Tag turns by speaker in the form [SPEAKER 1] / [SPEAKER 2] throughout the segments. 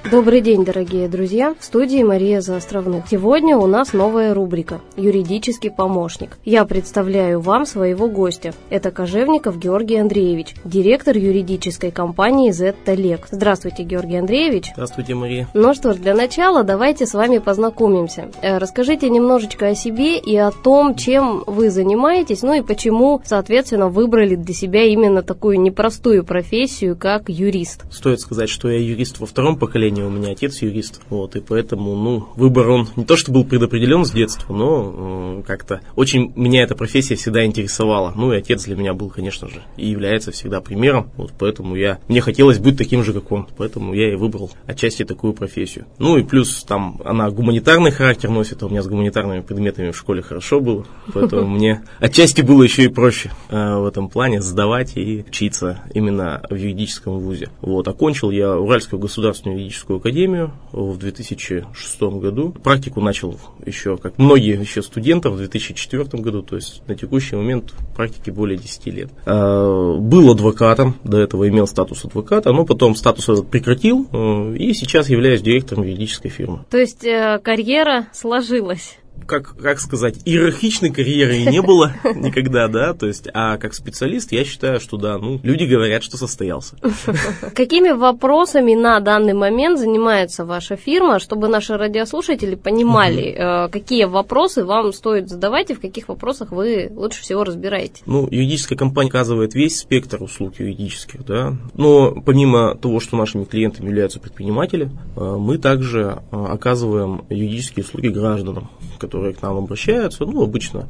[SPEAKER 1] Добрый день, дорогие друзья. В студии Мария Заостровных. Сегодня у нас новая рубрика «Юридический помощник». Я представляю вам своего гостя. Это Кожевников Георгий Андреевич, директор юридической компании Z-Talec. Здравствуйте, Георгий Андреевич.
[SPEAKER 2] Здравствуйте, Мария.
[SPEAKER 1] Ну что ж, для начала давайте с вами познакомимся. Расскажите немножечко о себе и о том, чем вы занимаетесь, ну и почему, соответственно, выбрали для себя именно такую непростую профессию, как юрист.
[SPEAKER 2] Стоит сказать, что я юрист во втором поколении, у меня отец юрист, и поэтому, выбор он не то, что был предопределен с детства, но как-то очень меня эта профессия всегда интересовала. И отец для меня был, конечно же, и является всегда примером, поэтому мне хотелось быть таким же, как он, поэтому я и выбрал отчасти такую профессию. И плюс там она гуманитарный характер носит, а у меня с гуманитарными предметами в школе хорошо было, поэтому мне отчасти было еще и проще в этом плане сдавать и учиться именно в юридическом вузе. Окончил я Уральскую государственную юридическую академию в 2006 году. Практику начал еще, как многие еще студенты, в 2004 году, то есть на текущий момент практике более 10 лет. Был адвокатом, до этого имел статус адвоката, но потом статус этот прекратил, и сейчас являюсь директором юридической фирмы.
[SPEAKER 1] То есть карьера сложилась?
[SPEAKER 2] Как сказать, иерархичной карьеры и не было никогда, да, то есть, а как специалист я считаю, что да, люди говорят, что состоялся.
[SPEAKER 1] Какими вопросами на данный момент занимается ваша фирма, чтобы наши радиослушатели понимали, какие вопросы вам стоит задавать и в каких вопросах вы лучше всего разбираетесь?
[SPEAKER 2] Юридическая компания оказывает весь спектр услуг юридических, да, но помимо того, что нашими клиентами являются предприниматели, мы также оказываем юридические услуги гражданам, которые к нам обращаются, обычно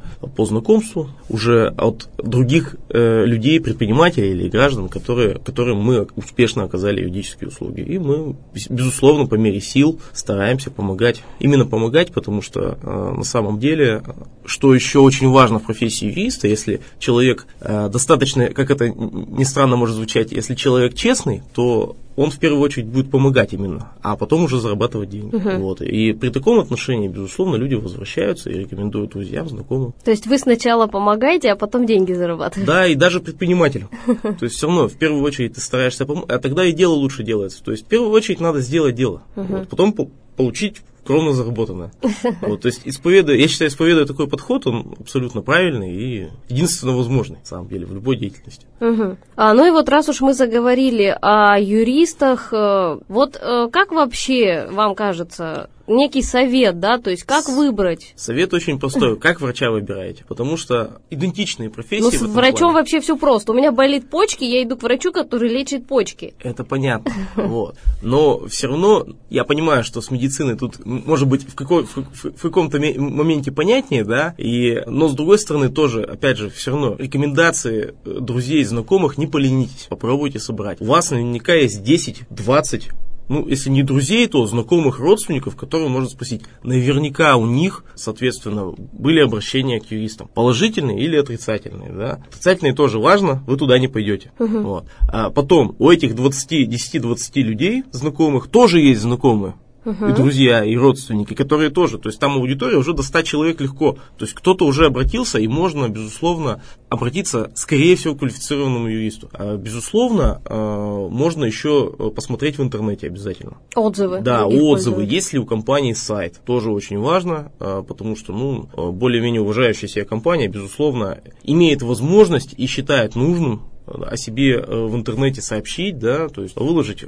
[SPEAKER 2] по знакомству, уже от других людей, предпринимателей или граждан, которым мы успешно оказали юридические услуги. И мы, безусловно, по мере сил стараемся помогать. Именно помогать, потому что на самом деле, что еще очень важно в профессии юриста, если человек достаточно, как это ни странно может звучать, если человек честный, то он в первую очередь будет помогать именно, а потом уже зарабатывать деньги. И при таком отношении, безусловно, люди возвращаются и рекомендуют друзьям, знакомым.
[SPEAKER 1] То есть вы сначала помогаете, а потом деньги зарабатываете?
[SPEAKER 2] Да, и даже предпринимателю. То есть все равно в первую очередь ты стараешься помочь, а тогда и дело лучше делается. То есть в первую очередь надо сделать дело, потом получить кровно заработанное. То есть я считаю, исповедуя такой подход, он абсолютно правильный и единственно возможный, на самом деле, в любой деятельности.
[SPEAKER 1] Раз уж мы заговорили о юристах, как вообще вам кажется, некий совет, да, то есть как выбрать?
[SPEAKER 2] Совет очень простой, как врача выбираете, потому что идентичные профессии.
[SPEAKER 1] С врачом вообще все просто. У меня болит почки, я иду к врачу, который лечит почки.
[SPEAKER 2] Это понятно, но все равно я понимаю, что с медициной тут может быть в каком-то моменте понятнее, да, но с другой стороны тоже, опять же, все равно рекомендации друзей, знакомых, не поленитесь, попробуйте собрать. У вас наверняка есть 10-20, если не друзей, то знакомых родственников, которые можно спросить. Наверняка у них, соответственно, были обращения к юристам. Положительные или отрицательные. Да? Отрицательные тоже важно, вы туда не пойдете. А потом у этих 10-20 людей знакомых тоже есть знакомые. И друзья, и родственники, которые тоже, то есть там аудитория уже до 100 человек легко, то есть кто-то уже обратился, и можно, безусловно, обратиться, скорее всего, к квалифицированному юристу. Безусловно, можно еще посмотреть в интернете обязательно.
[SPEAKER 1] Отзывы.
[SPEAKER 2] Да, отзывы. Есть ли у компании сайт, тоже очень важно, потому что, более-менее уважающая себя компания, безусловно, имеет возможность и считает нужным о себе в интернете сообщить, да, то есть выложить,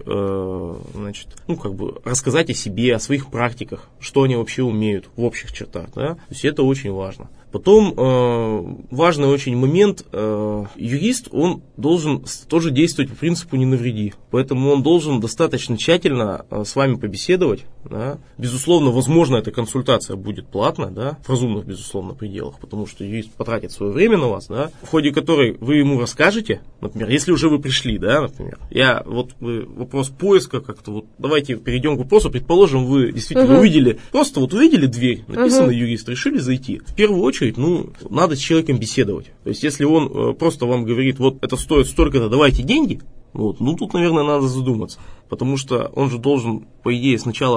[SPEAKER 2] рассказать о себе, о своих практиках, что они вообще умеют в общих чертах, да, то есть это очень важно. Потом важный очень момент, юрист, он должен тоже действовать по принципу «не навреди», поэтому он должен достаточно тщательно с вами побеседовать, да. Безусловно, возможно, эта консультация будет платна, да, в разумных, безусловно, пределах, потому что юрист потратит свое время на вас, да, в ходе которой вы ему расскажете, например, если уже вы пришли, да, например, вопрос поиска как-то, давайте перейдем к вопросу, предположим, вы действительно увидели дверь, написано «юрист», решили зайти. В первую очередь, надо с человеком беседовать. То есть, если он просто вам говорит, это стоит столько-то, давайте деньги, тут, наверное, надо задуматься. Потому что он же должен, по идее, сначала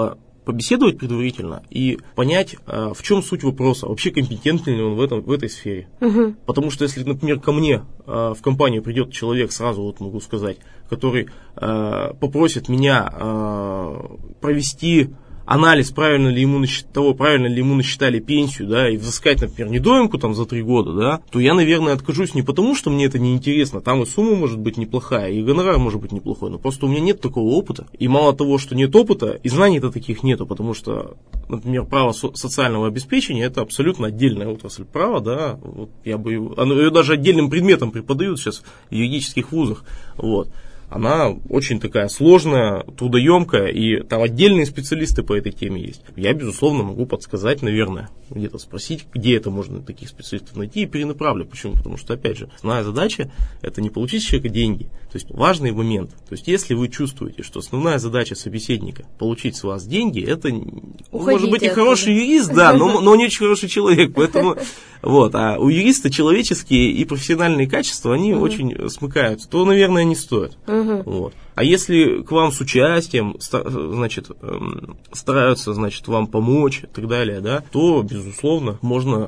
[SPEAKER 2] побеседовать предварительно и понять, в чем суть вопроса, вообще компетентный ли он в этой сфере. Потому что если, например, ко мне в компанию придет человек, сразу вот могу сказать, который попросит меня провести анализ, правильно ли ему насчитали пенсию, да, и взыскать, например, недоимку там за 3 года, да, то я, наверное, откажусь не потому, что мне это неинтересно, там и сумма может быть неплохая, и гонорар может быть неплохой, но просто у меня нет такого опыта, и мало того, что нет опыта, и знаний-то таких нету, потому что, например, право социального обеспечения – это абсолютно отдельная отрасль права, да, вот ее даже отдельным предметом преподают сейчас в юридических вузах, вот. Она очень такая сложная, трудоемкая, и там отдельные специалисты по этой теме есть. Я, безусловно, могу подсказать, наверное, где-то спросить, где это можно таких специалистов найти, и перенаправлю. Почему? Потому что, опять же, основная задача – это не получить с человека деньги. То есть важный момент. То есть если вы чувствуете, что основная задача собеседника – получить с вас деньги, это может быть и хороший юрист, да, но не очень хороший человек. Поэтому вот. А у юриста человеческие и профессиональные качества, они очень смыкаются. То, наверное, не стоит. Вот. А если к вам с участием, значит, стараются, значит, вам помочь и так далее, да, то, безусловно, можно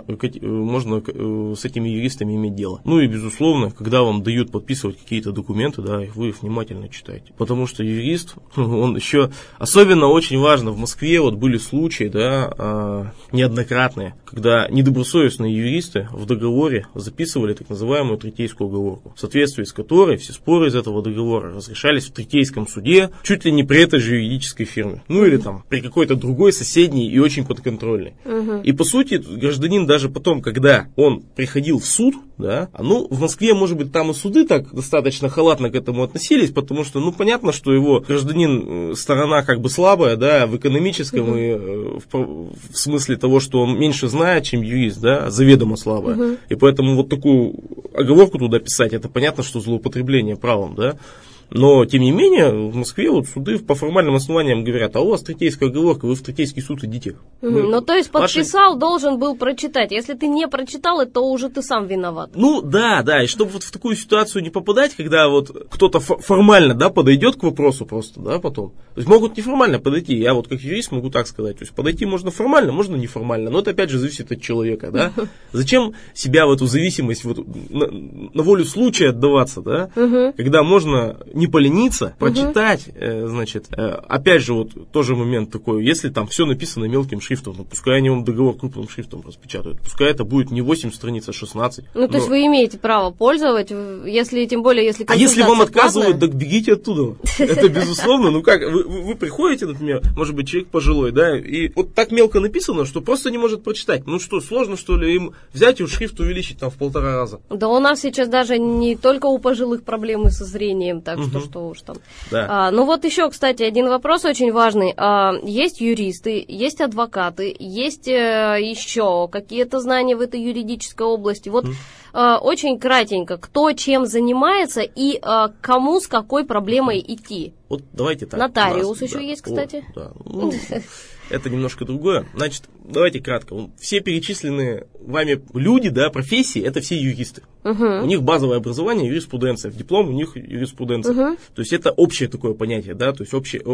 [SPEAKER 2] с этими юристами иметь дело. Ну и, безусловно, когда вам дают подписывать какие-то документы, да, вы их внимательно читаете. Потому что юрист, он еще, особенно очень важно, в Москве вот были случаи, да, неоднократные, когда недобросовестные юристы в договоре записывали так называемую третейскую оговорку, в соответствии с которой все споры из этого договора разрешались в третейском суде чуть ли не при этой же юридической фирме. Ну или там при какой-то другой соседней и очень подконтрольной. И по сути гражданин даже потом, когда он приходил в суд, да, ну в Москве, может быть, там и суды так достаточно халатно к этому относились, потому что, ну понятно, что его гражданин сторона как бы слабая, да, в экономическом и в смысле того, что он меньше знает, чем юрист, да, заведомо слабая. И поэтому вот такую оговорку туда писать, это понятно, что злоупотребление правом, да. Но, тем не менее, в Москве вот суды по формальным основаниям говорят, а у вас третейская оговорка, вы в третейский суд идите.
[SPEAKER 1] Ну, то есть подписал, должен был прочитать. Если ты не прочитал это, то уже ты сам виноват.
[SPEAKER 2] Ну, да, и чтобы вот в такую ситуацию не попадать, когда вот кто-то формально, да, подойдет к вопросу просто, да, потом. То есть могут неформально подойти, я вот как юрист могу так сказать. То есть подойти можно формально, можно неформально, но это опять же зависит от человека, да. Зачем себя в эту зависимость, вот, на волю случая отдаваться, да, когда можно не полениться, прочитать, значит, опять же, вот тоже момент такой, если там все написано мелким шрифтом, ну, пускай они вам договор крупным шрифтом распечатают, пускай это будет не 8 страниц, а 16.
[SPEAKER 1] Ну, то есть вы имеете право пользовать, если, тем более, если
[SPEAKER 2] консультация если вам отказывают, так бегите оттуда. Это безусловно, ну как, вы приходите, например, может быть, человек пожилой, да, и вот так мелко написано, что просто не может прочитать. Ну что, сложно, что ли, им взять и шрифт увеличить там в 1,5 раза?
[SPEAKER 1] Да у нас сейчас даже не только у пожилых проблемы со зрением, так что уж там.
[SPEAKER 2] Да.
[SPEAKER 1] Ну вот еще, кстати, один вопрос очень важный. Есть юристы, есть адвокаты, есть еще какие-то знания в этой юридической области. Вот очень кратенько, кто чем занимается и кому с какой проблемой идти?
[SPEAKER 2] Вот давайте так.
[SPEAKER 1] Нотариус еще есть, кстати.
[SPEAKER 2] Ну, это немножко другое. Значит, давайте кратко. Все перечисленные вами люди, да, профессии, это все юристы. У них базовое образование юриспруденция, в диплом у них юриспруденция. То есть это общее такое понятие, да, то есть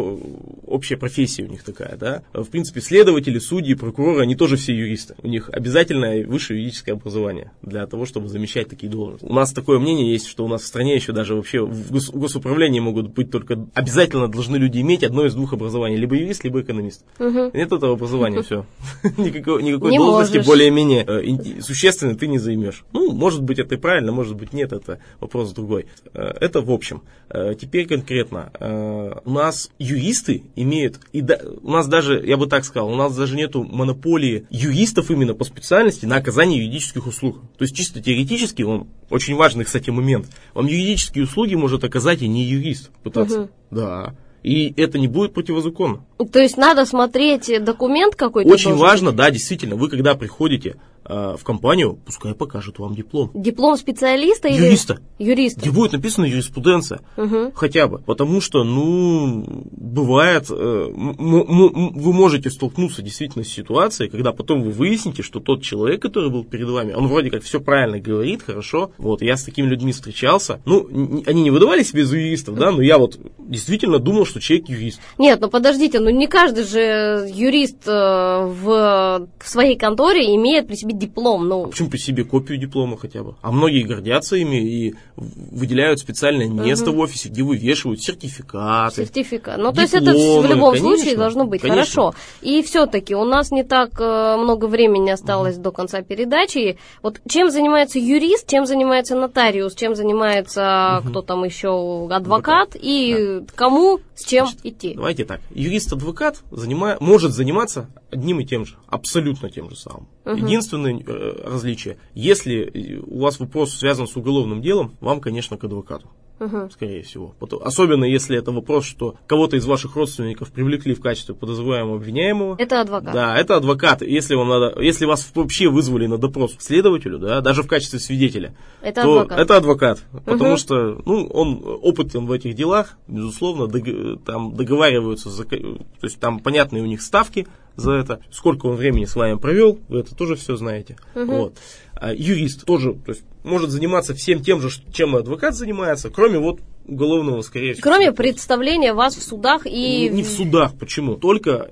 [SPEAKER 2] общая профессия у них такая, да. В принципе, следователи, судьи, прокуроры, они тоже все юристы. У них обязательное высшее юридическое образование для того, чтобы замещать такие должности. У нас такое мнение есть, что у нас в стране еще даже вообще в госуправлении могут быть только обязательно должны люди иметь одно из двух образований, либо юрист, либо экономист. Нет этого образования, все. Никакой должности более-менее существенной ты не займешь. Ну, может быть, это и правильно, может быть, нет, это вопрос другой. Это в общем. Теперь конкретно. У нас юристы имеют, у нас даже, я бы так сказал, у нас даже нету монополии юристов именно по специальности на оказание юридических услуг. То есть чисто теоретически, он очень важный, кстати, момент, вам юридические услуги может оказать и не юрист пытаться. Да. И это не будет противозаконно.
[SPEAKER 1] То есть надо смотреть документ какой-то?
[SPEAKER 2] Очень важно, да, действительно, вы когда приходите в компанию, пускай покажет вам диплом.
[SPEAKER 1] Диплом специалиста или...
[SPEAKER 2] Юриста.
[SPEAKER 1] Юриста.
[SPEAKER 2] Где будет написана юриспруденция. Хотя бы. Потому что, бывает, вы можете столкнуться действительно с ситуацией, когда потом вы выясните, что тот человек, который был перед вами, он вроде как все правильно говорит, хорошо. Вот, я с такими людьми встречался. Они не выдавали себе за юристов, да, но я вот действительно думал, что человек юрист.
[SPEAKER 1] Нет, подождите, не каждый же юрист в своей конторе имеет при себе диплом.
[SPEAKER 2] А почему при себе копию диплома хотя бы? А многие гордятся ими и выделяют специальное место в офисе, где вывешивают сертификаты.
[SPEAKER 1] Сертификат. То есть это в любом случае должно быть. Конечно. Хорошо. И все-таки у нас не так много времени осталось до конца передачи. Вот чем занимается юрист, чем занимается нотариус, чем занимается кто там еще, адвокат, и кому с чем идти?
[SPEAKER 2] Давайте так. Юрист-адвокат может заниматься одним и тем же, абсолютно тем же самым. Единственное различие, если у вас вопрос связан с уголовным делом, вам, конечно, к адвокату. Скорее всего. Особенно если это вопрос, что кого-то из ваших родственников привлекли в качестве подозреваемого обвиняемого.
[SPEAKER 1] Это адвокат.
[SPEAKER 2] Да, это адвокат. Если вас вообще вызвали на допрос к следователю, да, даже в качестве свидетеля, это адвокат. Потому что он опытен в этих делах, безусловно, там договариваются, то есть там понятные у них ставки за это, сколько он времени с вами провел, вы это тоже все знаете. Вот. А юрист тоже, то есть, может заниматься всем тем же, чем и адвокат занимается, кроме уголовного, скорее всего.
[SPEAKER 1] Кроме представления вас в судах и...
[SPEAKER 2] Не в судах, почему? Только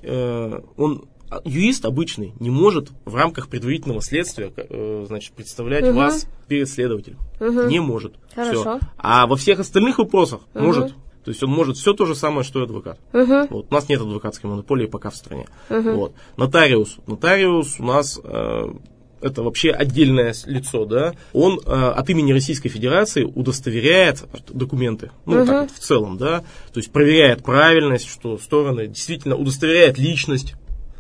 [SPEAKER 2] юрист обычный не может в рамках предварительного следствия, представлять вас перед следователем. Не может.
[SPEAKER 1] Хорошо.
[SPEAKER 2] Все. А во всех остальных вопросах может. То есть он может все то же самое, что и адвокат. Вот. У нас нет адвокатской монополии пока в стране. Вот. Нотариус. Нотариус у нас это вообще отдельное лицо, да. Он от имени Российской Федерации удостоверяет документы. Так вот в целом, да. То есть проверяет правильность, что стороны действительно удостоверяет личность.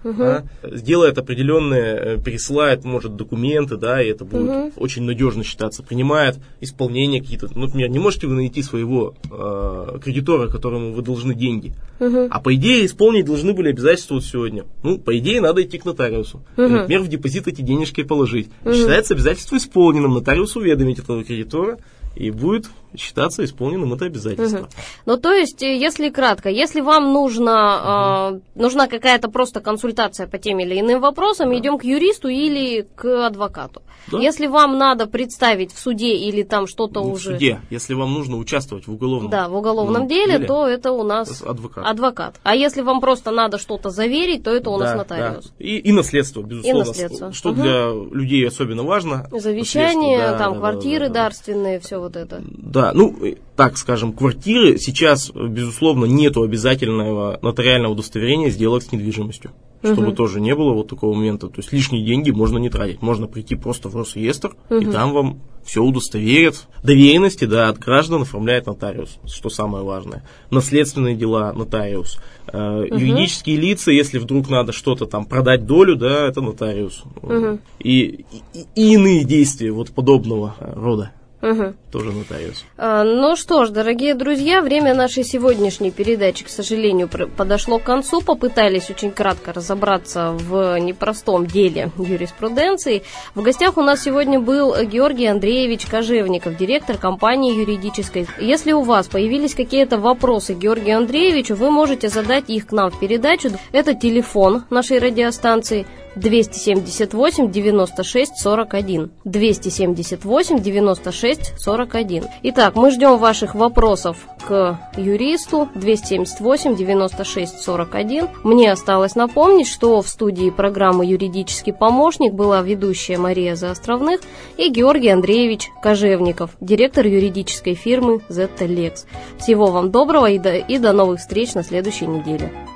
[SPEAKER 2] Сделает определенные, пересылает, может, документы, да, и это будет очень надежно считаться, принимает исполнение какие-то, например, не можете вы найти своего кредитора, которому вы должны деньги, а по идее исполнить должны были обязательства сегодня. По идее надо идти к нотариусу, и, например, в депозит эти денежки положить. Считается обязательство исполненным, нотариус уведомить этого кредитора, и будет считаться исполненным это обязательство.
[SPEAKER 1] То есть, если кратко, если вам нужна какая-то просто консультация по тем или иным вопросам, идем к юристу или к адвокату. Да? Если вам надо представить в суде или там что-то уже...
[SPEAKER 2] В суде, если вам нужно участвовать в уголовном,
[SPEAKER 1] в уголовном деле, то это у нас адвокат. А если вам просто надо что-то заверить, то это у нас нотариус.
[SPEAKER 2] Да. И наследство, безусловно. Что для людей особенно важно.
[SPEAKER 1] Завещание, квартиры дарственные, все вот это.
[SPEAKER 2] Да, так скажем, квартиры сейчас, безусловно, нету обязательного нотариального удостоверения сделок с недвижимостью. Чтобы тоже не было вот такого момента. То есть лишние деньги можно не тратить. Можно прийти просто в Росреестр, и там вам все удостоверят. Доверенности, от граждан оформляет нотариус, что самое важное. Наследственные дела нотариус. Юридические лица, если вдруг надо что-то там продать долю, это нотариус. И иные действия подобного рода. Тоже нотариус.
[SPEAKER 1] Что ж, дорогие друзья, время нашей сегодняшней передачи, к сожалению, подошло к концу. Попытались очень кратко разобраться в непростом деле юриспруденции. В гостях у нас сегодня был Георгий Андреевич Кожевников, директор компании юридической. Если у вас появились какие-то вопросы к Георгию Андреевичу, вы можете задать их к нам в передачу. Это телефон нашей радиостанции 278 96 41. 278 96 41. Итак, мы ждем ваших вопросов к юристу 278 96 41. Мне осталось напомнить, что в студии программы «Юридический помощник» была ведущая Мария Заостровных и Георгий Андреевич Кожевников, директор юридической фирмы ZT Lex. Всего вам доброго и до новых встреч на следующей неделе.